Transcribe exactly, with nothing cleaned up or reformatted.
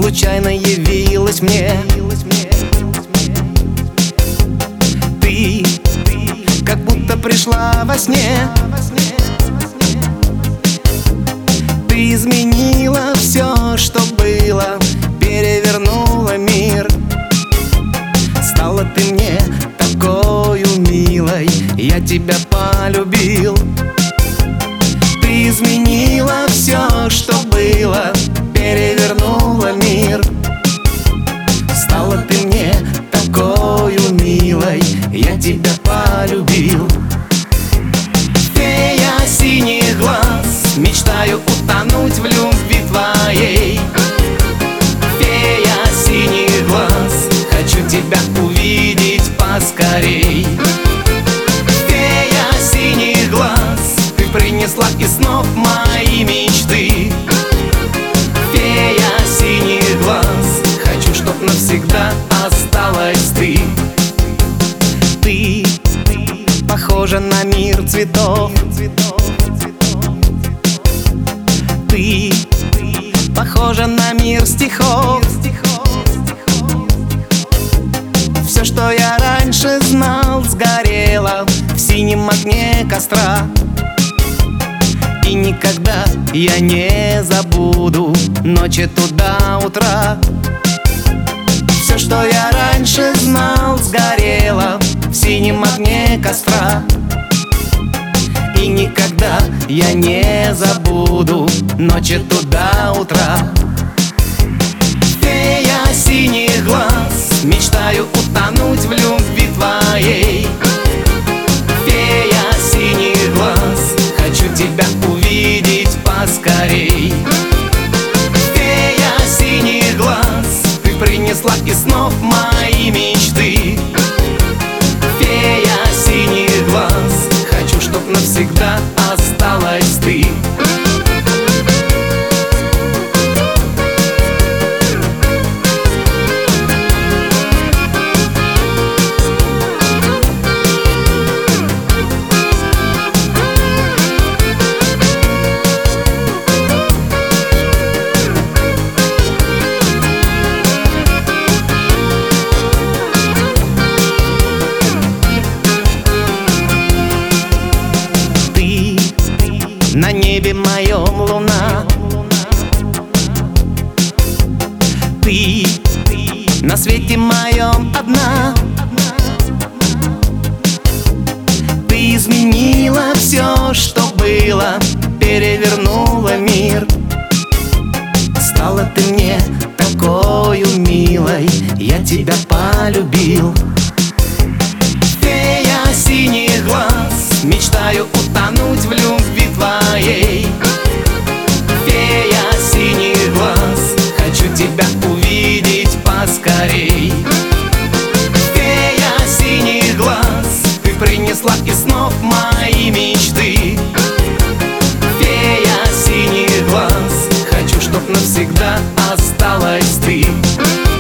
случайно явилась мне. Ты, как будто пришла во сне. Ты изменила все, что было, перевернула мир. Стала ты мне такою милой, я тебя полюбил. Ты изменила все, что было, перевернула мир. Стала ты мне такою милой, я тебя полюбил. Фея синих глаз, мечтаю утонуть в любви твоей. Фея синих глаз, хочу тебя увидеть поскорей. Фея синих глаз, ты принесла из снов мои мечты. Фея синих глаз, хочу, чтоб навсегда осталась ты. Ты, похожа на мир цветов. Ты, похожа на мир стихов. Все, что я раньше знал, сгорело в синем огне костра. И никогда я не забуду ночи туда утра. Все, что я раньше знал, сгорело в синем огне костра. И никогда я не забуду ночи туда утра. Фея синих глаз, мечтаю утонуть в любви твоей. Фея синих глаз, хочу тебя увидеть поскорей. Фея синих глаз, ты принесла из снов мои мечты. Фея синих глаз, хочу, чтоб навсегда осталась ты. На небе моем луна. Ты на свете моем одна. Ты изменила все, что было, перевернула мир. Стала ты мне такою милой, я тебя полюбил. Фея синих глаз, мечтаю утонуть в любви твоей. Фея синих глаз, хочу тебя увидеть поскорей. Фея синих глаз, ты принесла из снов мои мечты. Фея синих глаз, хочу, чтоб навсегда осталась ты.